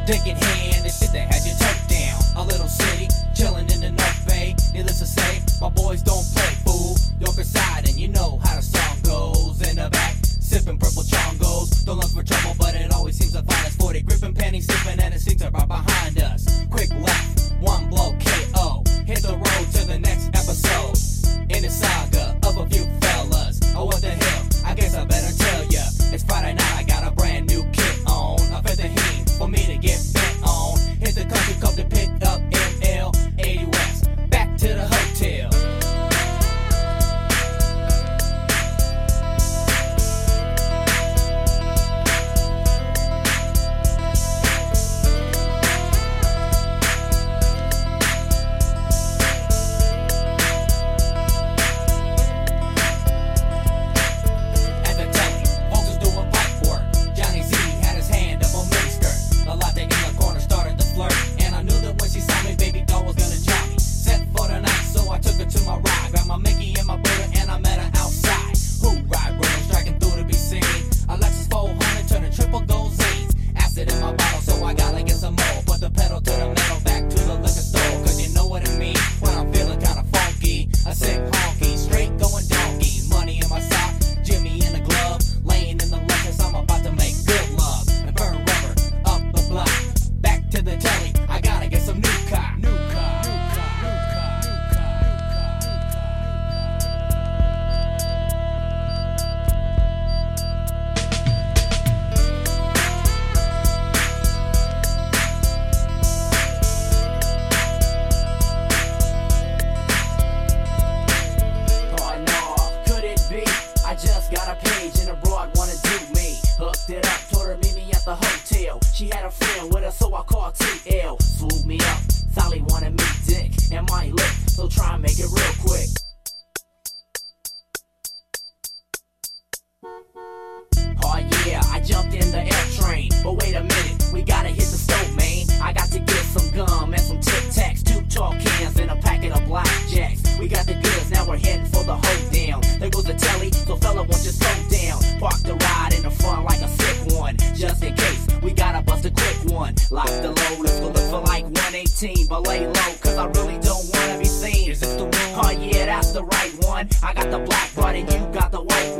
Dick in hand, the shit that had you turned down. A little city, chillin' in the North Bay. Needless to say, my boys don't play, fool. Yorker side, and you know how the song goes. In the back, sippin' purple chongos. Don't look for trouble, but it always seems to find us. 40 gripping panties, sippin', and it seems to right behind us. Quick left, one blow, KO. Hit the road to the next episode. In the saga of a few fellas. Oh, what the hell? I guess I better tell ya. It's Friday night, I got a brand new kit on. A fifth of heat for me to get bent on. Hit the country club to pick up ML 80 West. Back to the hotel. She had a friend with her, so I called TL. Swooped me up, Sally wanted me dick and my lip, so try and make it real quick. Oh yeah, I jumped in the F train, but wait a minute, we gotta hit the stove, man. I got to get some gum and some Tic Tacs, 2 tall cans and a packet of blackjacks. We got the goods, now we're heading for the hoedown. There goes the telly, so fella won't just slow down. Park the ride in the front like a sick one, just in case we gotta bust a quick one. Lock the load, let's go look for like 118, but lay low, cause I really don't wanna be seen. Is this the one? Oh yeah, that's the right one. I got the black bud and you got the white one.